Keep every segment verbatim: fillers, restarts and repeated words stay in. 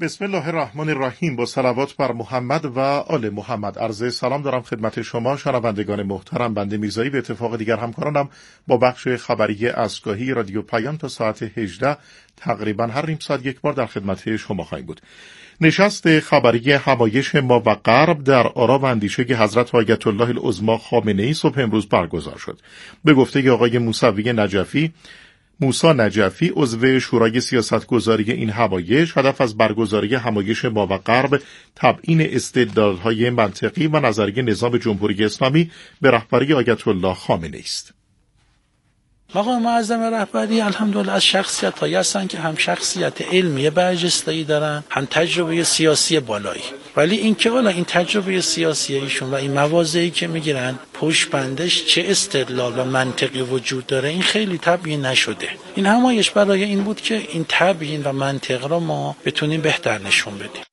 بسم الله الرحمن الرحیم. با صلوات بر محمد و آل محمد. عرض سلام دارم خدمت شما شنوندگان محترم. بنده میرزایی به اتفاق دیگر همکارانم با بخش خبری اسگاهی رادیو پیام تا ساعت هجده تقریبا هر نیم ساعت یک بار در خدمت شما خواهیم بود. نشست خبری همایش ما و غرب در آرا و اندیشه حضرت آیت الله العظمی خامنه‌ای صبح امروز برگزار شد. به گفته آقای موسوی نجفی موسی نجفی عضو شورای سیاستگذاری این همایش، هدف از برگزاری همایش ما و غرب تبیین استدلال‌های منطقی و نظری نظام جمهوری اسلامی به رهبری آیت الله خامنه‌ای است. مقام معظم رهبری الحمدلله از شخصیت‌هایی هستند که هم شخصیت علمی برجسته‌ای دارن، هم تجربه سیاسی بالایی. ولی اینکه والا این تجربه سیاسی ایشون و این مواضعی که میگیرن پشت بندش چه استدلال و منطقی وجود داره این خیلی تبیین نشده. این همایش برای این بود که این تبیین و منطق را ما بتونیم بهتر نشون بدیم.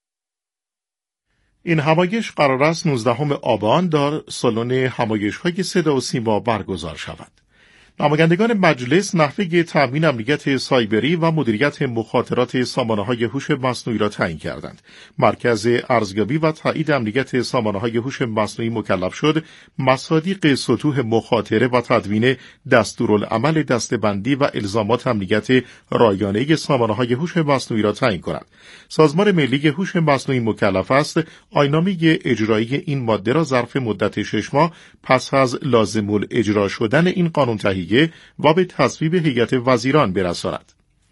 این همایش قرار است نوزدهم آبان در سالن همایش‌های صدا و سیما برگزار شود. نمایندگان مجلس نحوه تامین امنیت سایبری و مدیریت مخاطرات سامانه‌های هوش مصنوعی را تعیین کردند. مرکز ارزیابی و تایید امنیت سامانه‌های هوش مصنوعی مکلف شد مصادیق سطوح مخاطره و تدوین دستورالعمل دسته‌بندی و الزامات امنیت رایانه سامانه‌های هوش مصنوعی را تعیین کند. سازمان ملی هوش مصنوعی مکلف است آیین‌نامه اجرایی این ماده را ظرف مدت شش ماه پس از لازم الاجرا شدن این قانون تهیه و به تصویب هیئت وزیران برساند.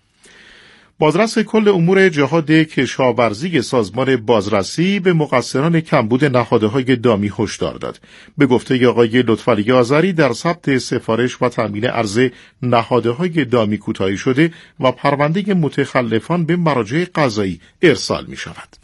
بازرس کل امور جهاد کشاورزی سازمان بازرسی به مقصران کمبود نهادهای دامی هشدار داد. به گفته آقای لطفعلی آذری در ثبت سفارش و تامین ارز نهادهای دامی کوتاهی شده و پرونده متخلفان به مراجع قضایی ارسال می شود.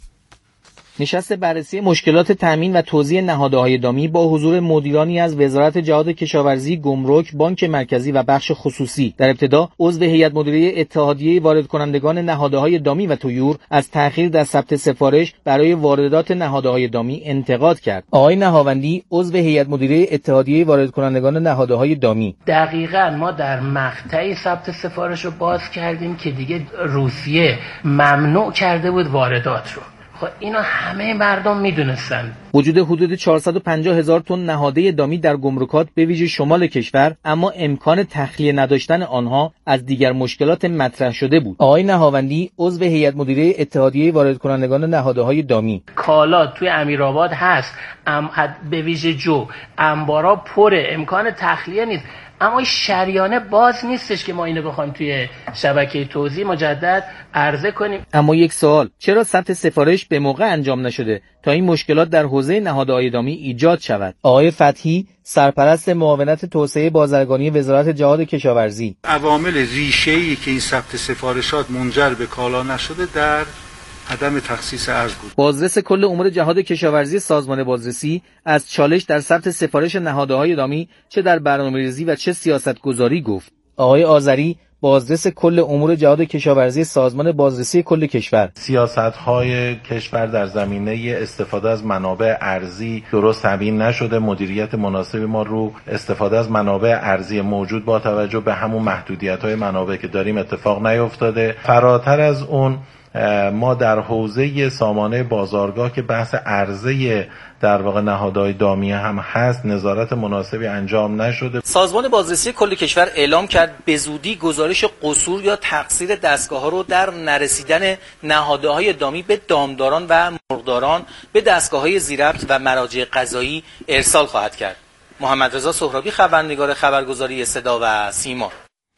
نشست بررسی مشکلات تامین و توزیع نهادهای دامی با حضور مدیرانی از وزارت جهاد کشاورزی، گمرک، بانک مرکزی و بخش خصوصی. در ابتدا عضو هیئت مدیره اتحادیه وارد کنندگان نهادهای دامی و طیور از تأخیر در ثبت سفارش برای واردات نهادهای دامی انتقاد کرد. آقای نهاوندی عضو هیئت مدیره اتحادیه وارد کنندگان نهادهای دامی: دقیقاً ما در مقطعی ثبت سفارش رو باز کردیم که دیگه روسیه ممنوع کرده بود واردات رو. خب اینا همه مردم میدونستن. وجود حدود چهارصد و پنجاه هزار تن نهاده دامی در گمرکات به ویژه شمال کشور، اما امکان تخلیه نداشتن آنها از دیگر مشکلات مطرح شده بود. آقای نهاوندی عضو هیئت مدیره اتحادیه وارد کنندگان نهادهای دامی: کالا توی امیرآباد هست، ام به ویژه جو انبارا پره، امکان تخلیه نیست. اما شریانه باز نیستش که ما اینو بخوایم توی شبکه توزیع مجدد عرضه کنیم. اما یک سوال: چرا ثبت سفارش به موقع انجام نشده تا این مشکلات در حوزه نهادهای دامی ایجاد شود؟ آقای فتحی سرپرست معاونت توسعه بازرگانی وزارت جهاد کشاورزی: عوامل ریشه‌ای که این ثبت سفارشات منجر به کالا نشده در عدم تخصیص ارز بود. بازرس کل امور جهاد کشاورزی سازمان بازرسی از چالش در ثبت سفارش نهادهای دامی چه در برنامه‌ریزی و چه سیاستگذاری گفت. آقای آذری بازرس کل امور جهاد کشاورزی سازمان بازرسی کل کشور: سیاست‌های کشور در زمینه استفاده از منابع ارزی درست تبیین نشده. مدیریت مناسبی ما رو استفاده از منابع ارزی موجود با توجه به همون محدودیت‌های منابع که داریم اتفاق نیفتاده. فراتر از اون ما در حوزه سامانه بازارگاه که بحث عرضه در واقع نهادهای دامی هم هست نظارت مناسبی انجام نشده. سازمان بازرسی کل کشور اعلام کرد به زودی گزارش قصور یا تقصیر دستگاه‌ها رو در نرسیدن نهادهای دامی به دامداران و مرغداران به دستگاه‌های ذی‌ربط و مراجع قضایی ارسال خواهد کرد. محمد رضا سهرابی خبرنگار خبرگزاری صدا و سیما.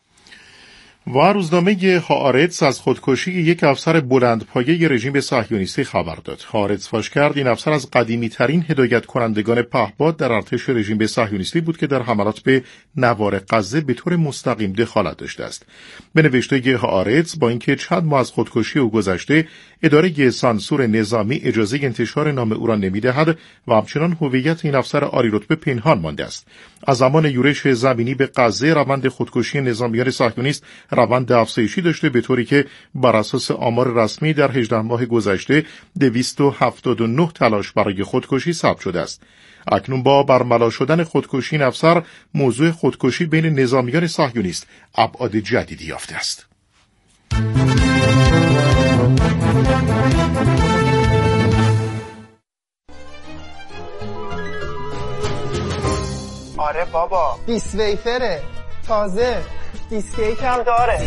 و روزنامه هآرتز از خودکشی یک افسر بلندپایه رژیم صهیونیستی خبر داد. هآرتز فاش کرد این افسر از قدیمی ترین هدایت کنندگان پهپاد در ارتش رژیم صهیونیستی بود که در حملات به نوار غزه به طور مستقیم دخالت داشته است. به نوشته هآرتز با اینکه چند ماه از خودکشی او گذشته، اداره سانسور نظامی اجازه انتشار نام او را نمی‌دهد و همچنان هویت این افسر عالی رتبه پنهان مانده است. از زمان یورش زمینی به غزه روند خودکشی نظامیان صهیونیست روند افزایشی داشته، به طوری که بر اساس آمار رسمی در هجده ماه گذشته دویست و هفتاد و نه تلاش برای خودکشی ثبت شده است. اکنون با برملا شدن خودکشی این افسر، موضوع خودکشی بین نظامیان صهیونیست ابعاد جدیدی یافته است. آره بابا، بیس ویفره تازه، بیس کیک هم داره.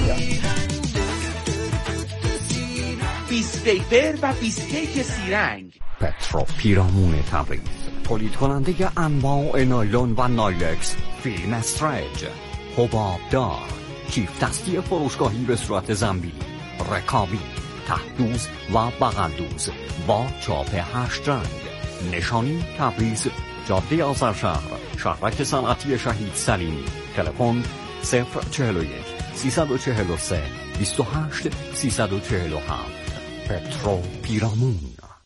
بیس ویفر و بیس کیک سیرنگ. پترو پیرامون تبریز، تولید کننده انواع نایلون و نایلکس، فیلم استرج، حباب دار، کیف دستی فروشگاهی به صورت زنبیل، رکابی، ته‌دوز و بغل‌دوز با چاپ هشت رنگ. نشانی تبریز، جاده آذرشهر، شهرک صنعتی شهید سلیمی. تلفن صفر چهل و یک سیصد و چهل و سه بیست و هشت سیصد و چهل و هفت. پترو پیرامون.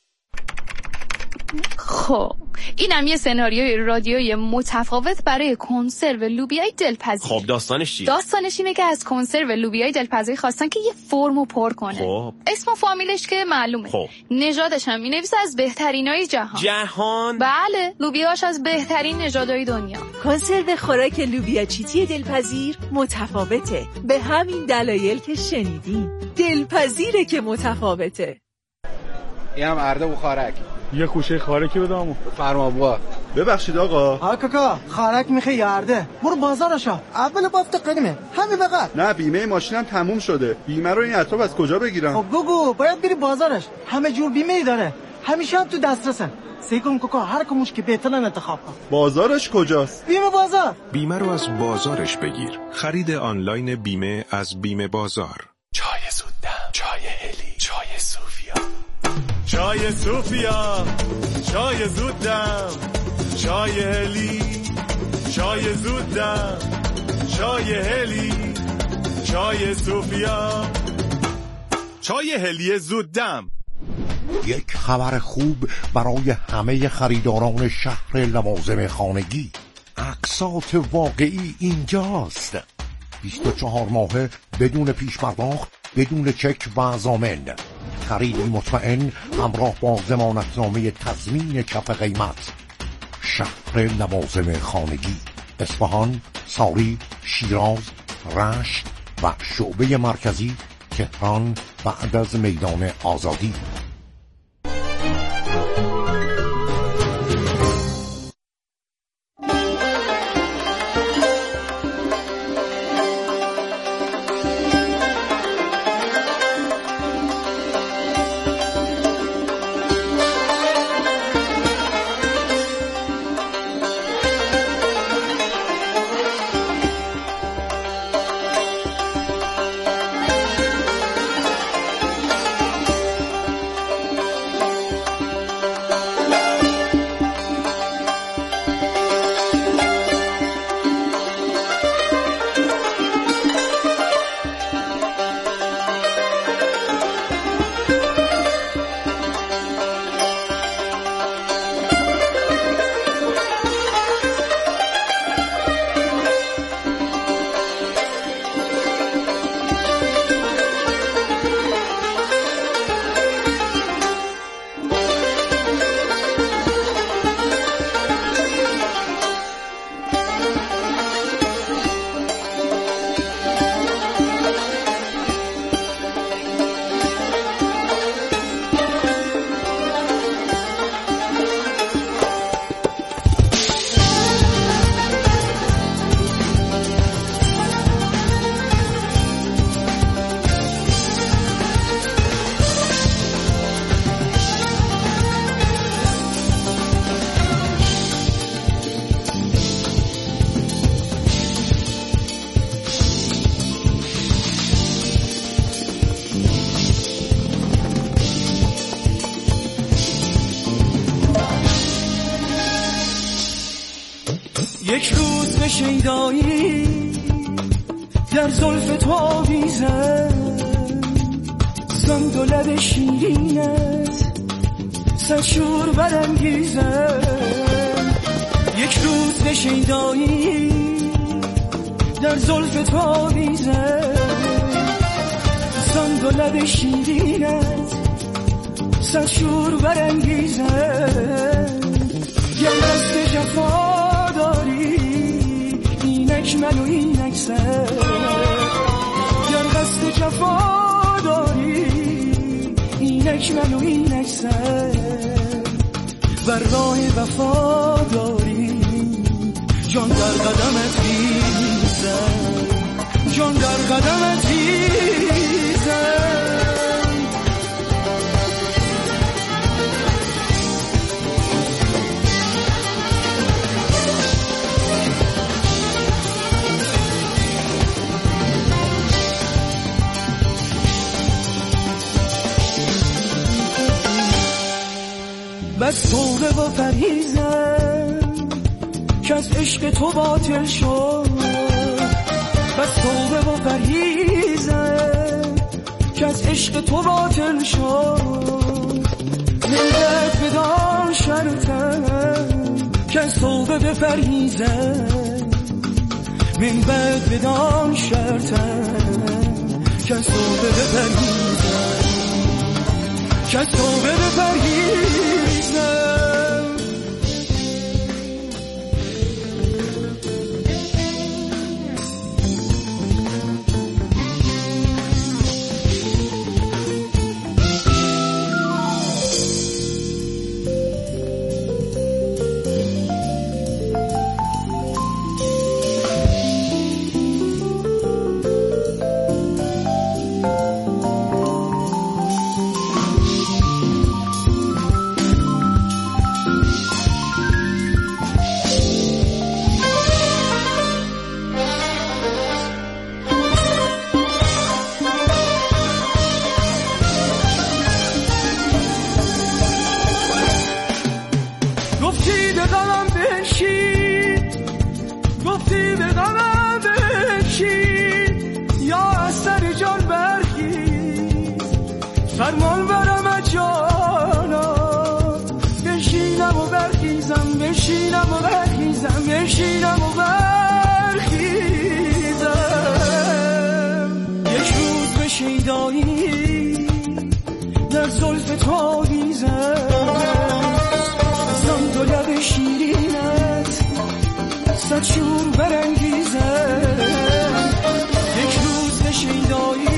خب اینم یه سناریوی رادیویی متفاوت برای کنسرو لوبیای دلپذیر. خب داستانش چیه؟ داستانش اینه که از کنسرو لوبیای دلپذیر خواستن که یه فرمو پر کنه. خب اسم و فامیلش که معلومه. خب نژادش هم می‌نویسه از بهترینای جهان. جهان؟ بله، لوبیاش از بهترین نژادهای دنیا. کنسرو خوراک لوبیا چیتی دلپذیر متفاوته، به همین دلایل که شنیدین. دلپذیره که متفاوته. اینم ارده و خارک. یه کوشه خارکی بدامو. فرما بوا. ببخشید آقا. ها کاکا، خارک میخه یارده. برو بازارشا. اول بافت قدیمه. همین بقى. نه بیمه ماشینم تموم شده. بیمه رو این اطراف از کجا بگیرم؟ خب گوگو، باید بری بازارش. همه جور بیمه ای داره. همیشه هم تو دسترسن. سیکون کوکا هر کموش که بهترن انتخاب کن. بازارش کجاست؟ بیمه بازار. بیمه رو از بازارش بگیر. خرید آنلاین بیمه از بیمه بازار. چای زودم، چای هلی، چای صوفیا. چای صوفیا، چای زودم، چای هلی، چای زودم، چای هلی، چای صوفیا، چای هلی زودم. یک خبر خوب برای همه خریداران شهر لوازم خانگی. اقساط واقعی اینجاست. بیست و چهار ماهه بدون پیش پرداخت، بدون چک و ضامن. خریدی مطمئن همراه با ضمانتنامه تضمین کف قیمت. شهر لوازم خانگی، اصفهان، ساری، شیراز، رشت و شعبه مرکزی تهران بعد از میدان آزادی. یک روز به شیدایی در زلف تو آویزه، سند و لب شیرینت صد شور برانگیزه. یک روز به شیدایی در زلف تو آویزه، سند و لب شیرینت صد شور برانگیزه. گر دست جفا اینک من و اینک سر، گر قصد جفا داری اینک من و اینک سر بر راه وفاداری جان در قدمت ریزم جان در قدمت ریزم بس توبه و پرهیزم که از عشق تو باطل شد بس توبه و پرهیزم که از عشق تو باطل شد ملت بدان شرطم که از توبه بپرهیزم من بعد بدان شرطم که از توبه بپرهیزم که از توبه بپرهیزم فرمان برم جانا بشینم و برخیزم بشینم و برخیزم بشینم و برخیزم یک روز به شیدایی در زلف تو آویزم زم دو لب شیرینت صد شور برانگیزم یک روز به شیدایی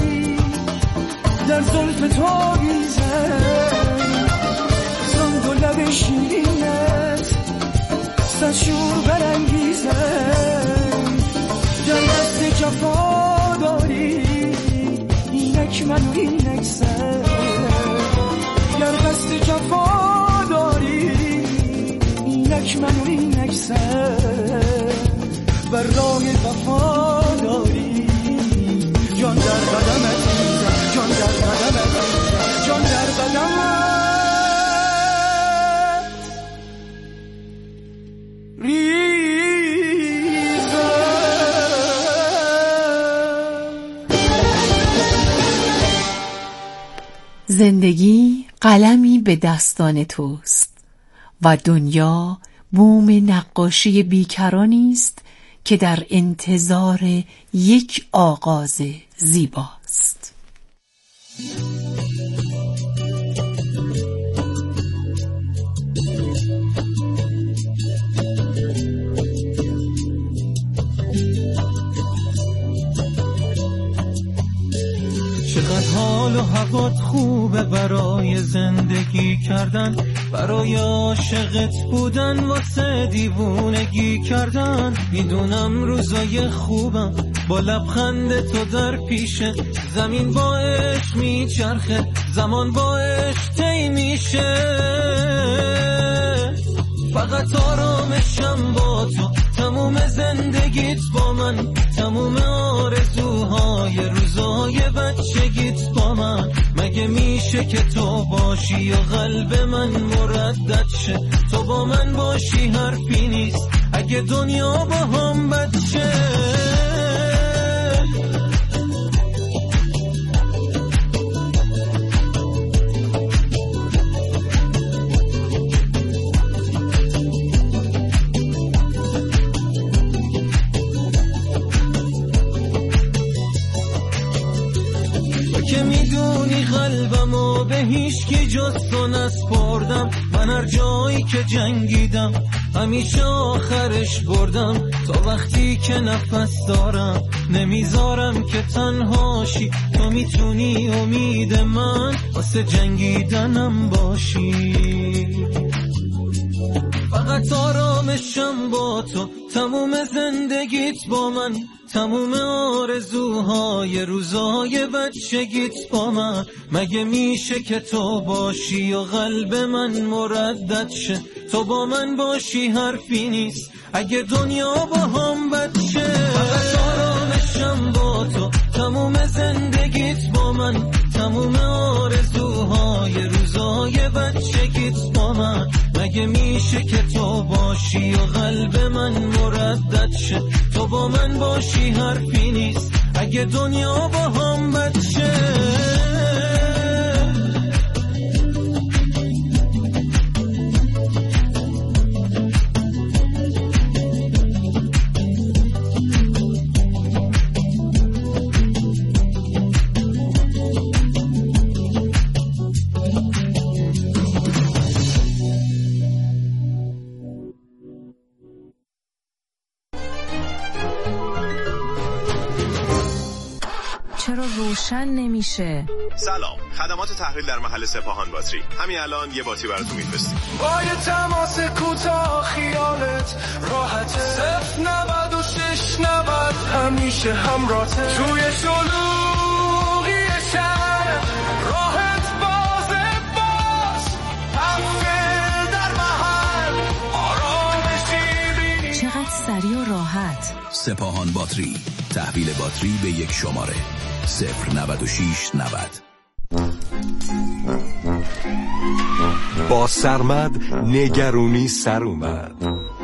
در زلف تو آویزم زم دو لب شیرینت صد شور برانگیزم در دست جفا داری اینک من و اینک سر در دست جفا داری اینک من و اینک سر بر راه وفا داری جان در قدمت جان در قدمت جان در قدمت زندگی قلمی به دستان توست و دنیا بوم نقاشی بیکرانی است که در انتظار یک آغاز زیباست. چقدر حال و هوات خوبه برای زندگی کردن، برای عاشقت بودن، واسه دیوونگی کردن. میدونم روزای خوبم با لبخند تو در پیشه، زمین با عشق میچرخه، زمان با عشق طی میشه. فقط آرامشم با تو، تموم زندگیت با من، تموم آرزوهای روزای بچگیت با من. مگه میشه که تو باشی و قلب من مردد شه؟ تو با من باشی حرفی نیست اگه دنیا با هم بد شه. که میدونی قلبمو به هیچ کی جز تو نسپردم. من هر جایی که جنگیدم همیشه آخرش بردم. تا وقتی که نفس دارم نمیذارم که تنهاشی، تو میتونی امید من واسه جنگیدنم باشی. فقط آرامشم با تو، تموم زندگیت با من، تموم آرزوهای روزهای بچگیت با من. مگه میشه که تو باشی و قلب من مردد شه؟ تو با من باشی حرفی نیست اگه دنیا با هم بد شه. فقط آرامشم با تو، تموم زندگیت با من، تموم آرزوهای روزهای بچگیت با من. مگه میشه که تو باشی و قلب من مردد شه؟ تو با من باشی حرفی نیست اگه دنیا با هم بد شه. چرا روشن نمیشه؟ سلام، خدمات تحویل در محل سپاهان باتری. همین الان یه باتری براتون میفرستیم. با یه تماس کوتاه خیالت راحته، صفر نود و شش نود همیشه همراهته. توی شلوغی شهر راحت بازه باز، تحویل در محل آرامشی بینی. چقدر سریع و راحت. سپاهان باتری، تحویل باتری به یک شماره صفر نود و شش نود. با سرمد نگرونی سر اومد،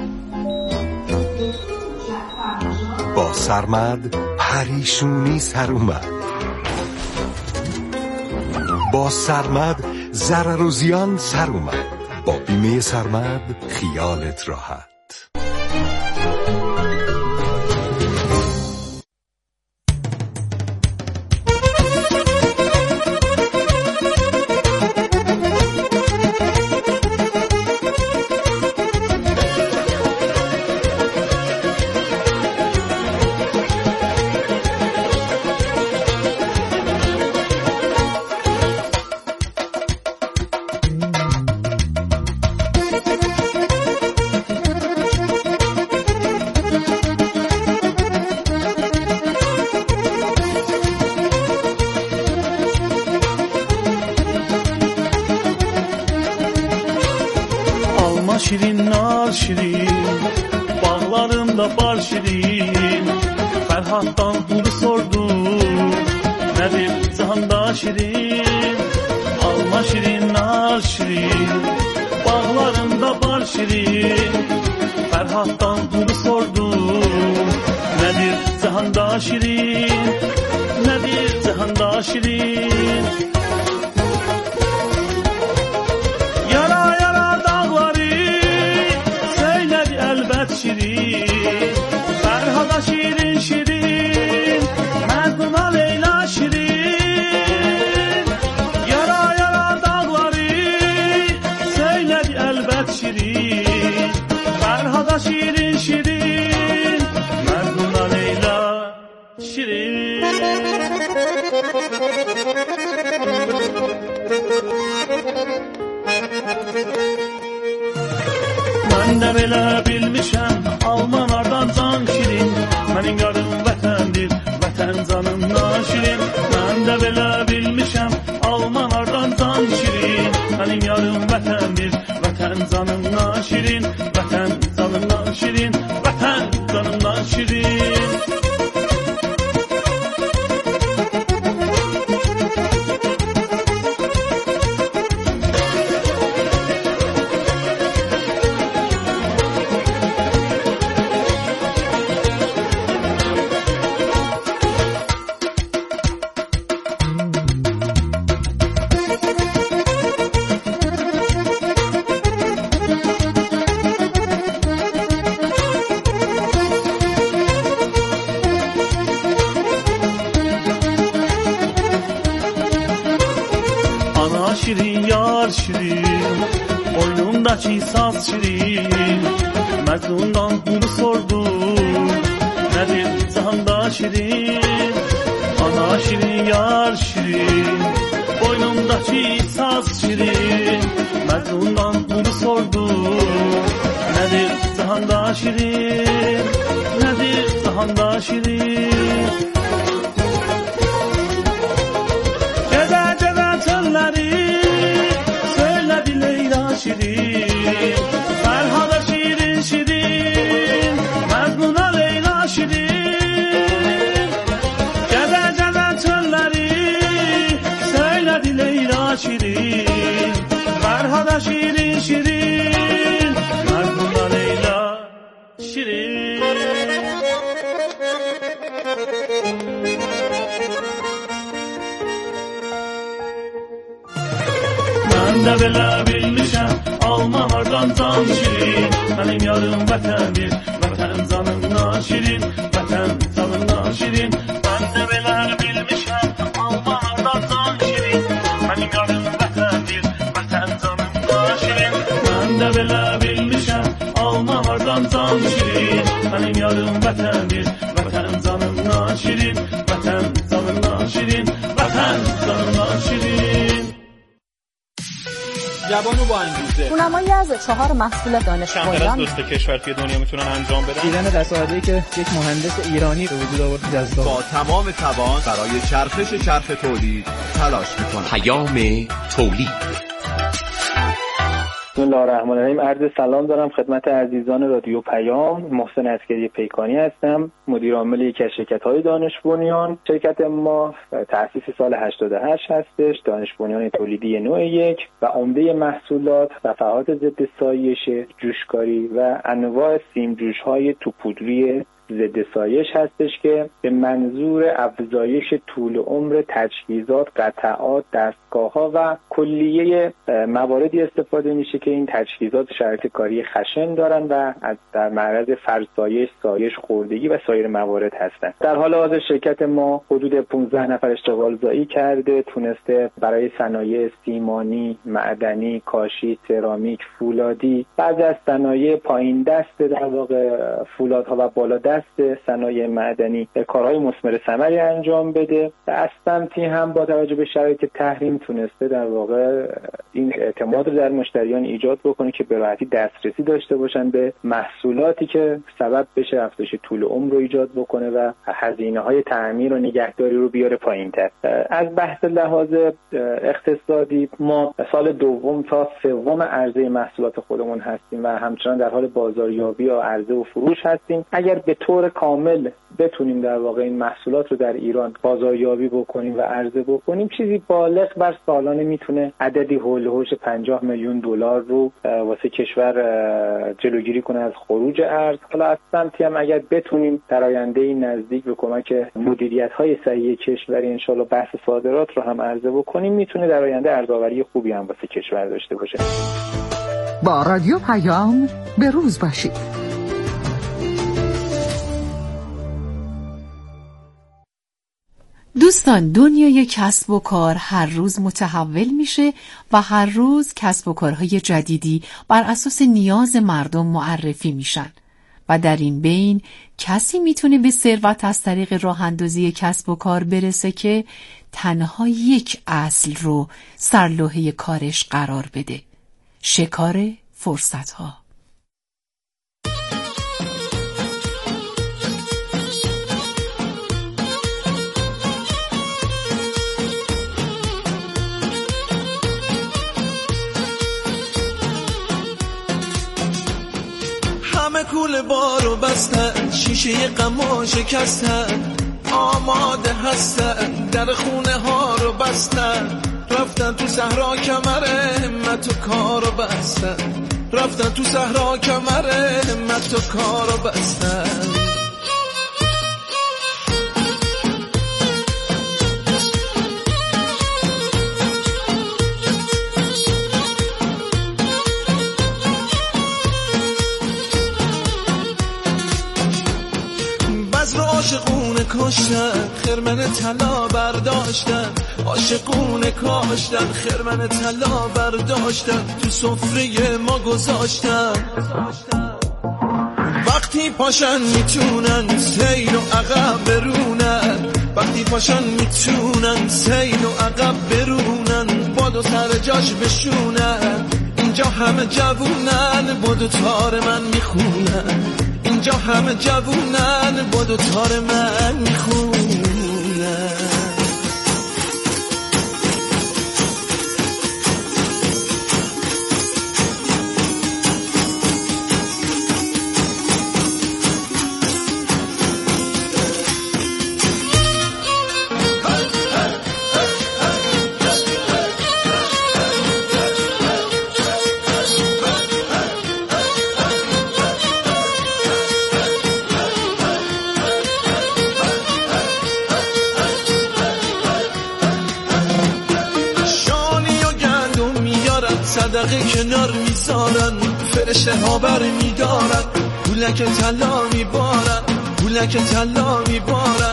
با سرمد پریشونی سر اومد، با سرمد ضرر و زیان سر اومد. با بیمه سرمد خیالت راحت. Şirin nar şirin, bağlarında bar şirin. Ferhat'tan bunu sordu, nedir cihanda şirin? Alma şirin nar şirin, bağlarında bar şirin. Ferhat'tan bunu sordu, nedir cihanda şirin? Nedir cihanda şirin? Şirin, Ferhat'a şirin şirin, Mecnun'a Leyla şirin. Yara yara dağları söyledi elbet şirin. Ferhat'a şirin şirin, Mecnun'a Leyla şirin. Ben de belə bilmişəm Almanlardan can şirin. Mənim yarım vətəndir, vətən canımdan şirin. Mən də belə bilmişəm Almanlardan can şirin. Mənim yarım vətəndir, vətən canımdan şirin. Vətən canımdan şirin, vətən canımdan şirin. Şirin yar şirin, boynumdaki saz şirin. Mecnun'dan bunu sordu, Nədir cahanda şirin, ana şirin, yar şirin, boynumdaki saz şirin, Məcnundan bunu sordu. Nədir cahanda şirin, nədir cahanda şirin. Gədə gədə çölləri söylədi Leyla şirin, Fərhada şirin şirin, Məcnuna Leyla şirin. Gədə gədə çölləri söylədi Leyla şirin, Fərhada şirin şirin, Məcnuna Leyla şirin. Mən də belə bilmişəm, Almanlardan can şirin, mənim yarım vətəndir, vətən canımdan şirin, vətən canımdan şirin. Mən də belə bilmişəm, Almanlardan can şirin, mənim yarım vətəndir, vətən canımdan şirin. Mən də belə bilmişəm, Almanlardan can şirin, mənim yarım vətəndir, vətən canımdan şirin, vətən canımdan şirin, vətən canımdan şirin. جوانو با انگیزه رونمایی از چهار محصول دانش بنیان دوست کشور توی دنیا میتونن انجام بدن. دیدن دستاوردی که یک مهندس ایرانی به وجود آورد جذاب. با تمام توان برای چرخش چرخ تولید تلاش میکنه. پیام تولید. بسم الله الرحمن الرحیم. عرض سلام دارم خدمت عزیزان رادیو پیام. محسن عسکری پیکانی هستم، مدیر عامل یکی از شرکت‌های دانش بنیان. شرکت ما تأسیس سال هشتاد و هشت هستش، دانش بنیان تولیدی نوع یک و عمده محصولات صفحات ضد سایش، جوشکاری و انواع سیم جوش‌های توپودری ضد سایش هستش که به منظور افزایش طول عمر تجهیزات، قطعات، دستگاه‌ها و کلیه مواردی استفاده میشه که این تجهیزات شرایط کاری خشن دارن و از در معرض فرسایش، سایش، خوردگی و سایر موارد هستند. در حال حاضر شرکت ما حدود پانزده نفر اشتغال زایی کرده، تونسته برای صنایع سیمانی، معدنی، کاشی، سرامیک، فولادی، بعضی از صنایع پایین دست در واقع فولادها و بالا دست صنایع معدنی کارهای مثمر ثمری انجام بده و از سمتی هم با توجه به شرایط تحریم تونسته در واقع این اعتماد رو در مشتریان ایجاد بکنه که به راحتی دسترسی داشته باشن به محصولاتی که سبب بشه افزایش طول عمر رو ایجاد بکنه و هزینه‌های تعمیر و نگهداری رو بیاره پایین‌تر. از بحث لحاظ اقتصادی ما سال دوم تا سوم عرضه محصولات خودمون هستیم و همچنان در حال بازاریابی و عرضه و فروش هستیم. اگر به طور کامل بتونیم در واقع این محصولات رو در ایران بازاریابی بکنیم و عرضه بکنیم، چیزی بالغ بر سالانه میتونه عددی هول و هوش پنجاه میلیون دلار رو واسه کشور جلوگیری کنه از خروج ارز. حالا از سمتی هم اگر بتونیم در آینده نزدیک به کمک مدیریت‌های صحیح کشوری ان شاءالله بحث صادرات رو هم عرضه بکنیم، میتونه در آینده ارزآوری خوبی هم واسه کشور داشته باشه. با رادیو پیام به روز باشید. دوستان، دنیای کسب و کار هر روز متحول میشه و هر روز کسب و کارهای جدیدی بر اساس نیاز مردم معرفی میشن و در این بین کسی میتونه به ثروت از طریق راه اندازی کسب و کار برسه که تنها یک اصل رو سرلوحه کارش قرار بده: شکار فرصت‌ها. همه کول بارو بستن، شیشه غمو شکستن، آماده هستن، در خونه ها رو بستن، رفتن تو صحرا کمر همت و کارو بستن، رفتن تو صحرا کمر همت و کارو بستن. عاشقونه کاشتن، خرمن طلا برداشتن، عاشقونه کاشتن، خرمن طلا برداشتن، تو سفره ما گذاشتن. وقتی وقتی پاشن میتونن سیل و عقب برونن، وقتی پاشن میتونن سیل و عقب برونن، بادو سر جاش بشونن. اینجا همه جوونن بادو تار من میخونن، اینجا همه جوونن بادو تار من میخونن. صدقه کنار میذارن، فرشته ها بر میدارن، گولک طلا میبارن، گولک طلا میبارن.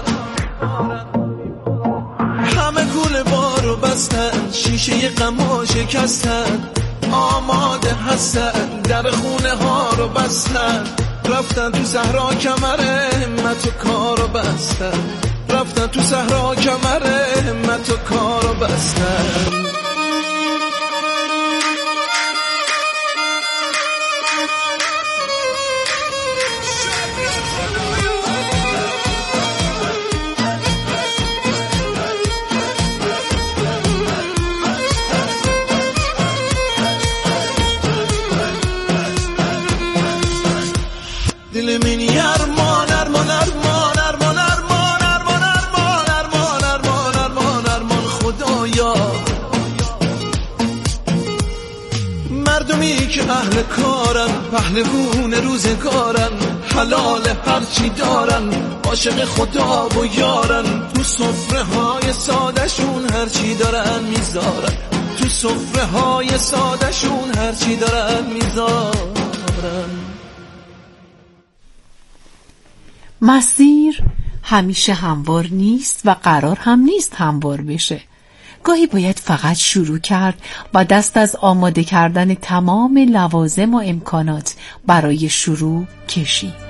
همه گول بارو بستن، شیشه غما شکستن، آماده هستن در خونه ها رو بستن. رفتن تو صحرا کمر همت و کارو بستن، رفتن تو صحرا کمر همت و کارو بستن. دل منی ارمان ارمان ارمان ارمان ارمان ارمان ارمان ارمان ارمان ارمان ارمان خدایا. مردمی که اهل کارن، پهلوون روزگارن، حلال هرچی دارن، عاشق خدا و یارن. تو سفره های سادشون هرچی دارن میذارن، تو سفره های سادشون هرچی دارن میذارن. مسیر همیشه هموار نیست و قرار هم نیست هموار بشه. گاهی باید فقط شروع کرد و دست از آماده کردن تمام لوازم و امکانات برای شروع کشید.